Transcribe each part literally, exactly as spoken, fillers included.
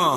Uh.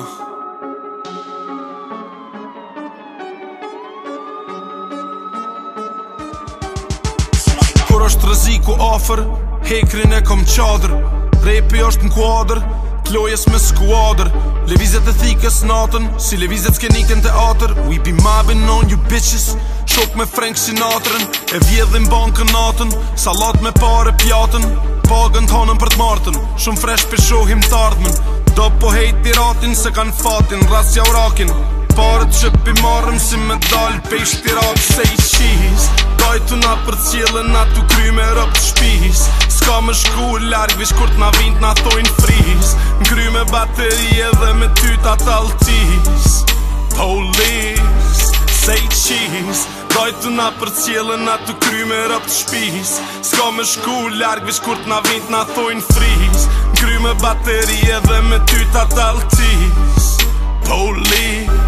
Kur është rreziku afër, hekrin e kom qadër. Repi është në kuadër, t'lojës me skuadër. Levizet e thikës natën, si levizet s'kenikën teatër. We be mobbing on you bitches, shok me Frank Sinatrën. E vjedhin bankën natën, salat me pare pjatën. Pagën t'hanën për t'martën, shumë fresh për shohim t'ardhmen. Do po hejt tiratin se kan fatin, rasja urakin. Paret që pi marrëm si me dal pesh tirat. Say cheese, dajtu na për cilën na tu kry me rëp të shpis. Ska me shku larg, vish kur t'na vind na thojnë friz. N'kry me bateri edhe me ty ta taltis. Police, say cheese, dajtu na për cilën na tu kry me rëp të shpis. Ska me shku larg, vish kur t'na vind na thojnë friz. N'kry me bateri edhe me ty ta taltis. Police,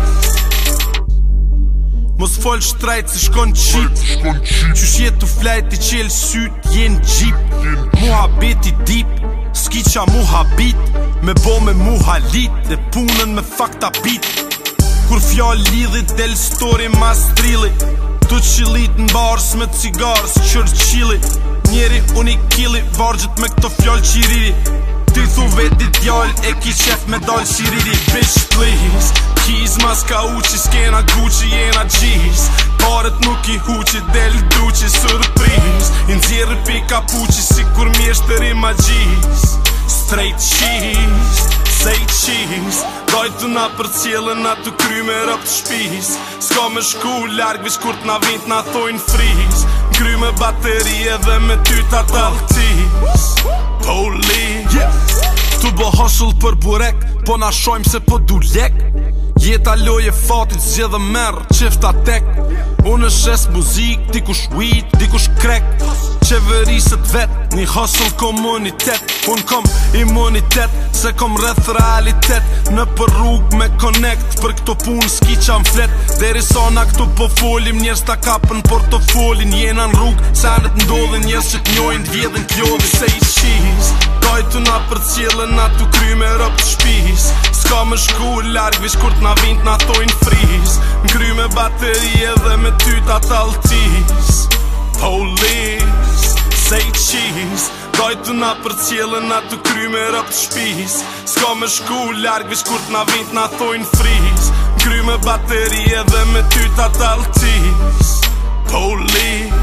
mos fol shtrejt se shkon qip. Qysh jetu flejt i qel syt jen gjip. Muhabit i dip, s'ki qa muhabit. Me bo me muhalit dhe punën me fakta bit. Kur fjall lidhit del story ma strilli. Tu qilit n'bars me cigars qër qili. Njeri unikili vargjët me këto fjall qiriri. Ty thu veti djall e ki qef me dal si riri. Bitch please, keys mas ka uqi, s'kena Gucci jena G's. Paret nuk i huqi, del duqi, surpriz. I nxirri pi kapuqi, si kur mjeshtëri magjis. Straight cheese, say cheese, dajtu na për cilën na tu kry me rëp të shpis. Ska me shku larg, vish kur t'na vind na thojnë friz. N'kry me bateri edhe me ty ta taltis. Police, yeah. Tu bo hustle për burek, po na shojmë se po du lek. Jeta loje fatit zjedhe merë, qifta tek. Unë shes muzik, dikush weed, dikush krek. Qeverisët vet, një hustle komunitet. Unë kom imunitet, se kom rreth realitet. Në për rrug me connect, për këto pun s'ki qam flet. Deri sa na këtu po folim, njerës ta kapën portofolin. Jena në rrug, sanet ndodhin, njerës që t'njojnë t'vjedhin t'lodhin. Say cheese, dajtu na për cilën na tu kry me rëp të shpis. Ska me shku larg, vish kur t'na vind na thojnë friz. N'kry me bateri edhe me ty ta taltis. Police, say cheese, dajtu na për cilën na tu kry me rëp të shpis. Ska me shku larg, vish kur t'na vind na thojnë friz. N'kry me bateri edhe me ty ta taltis. Police.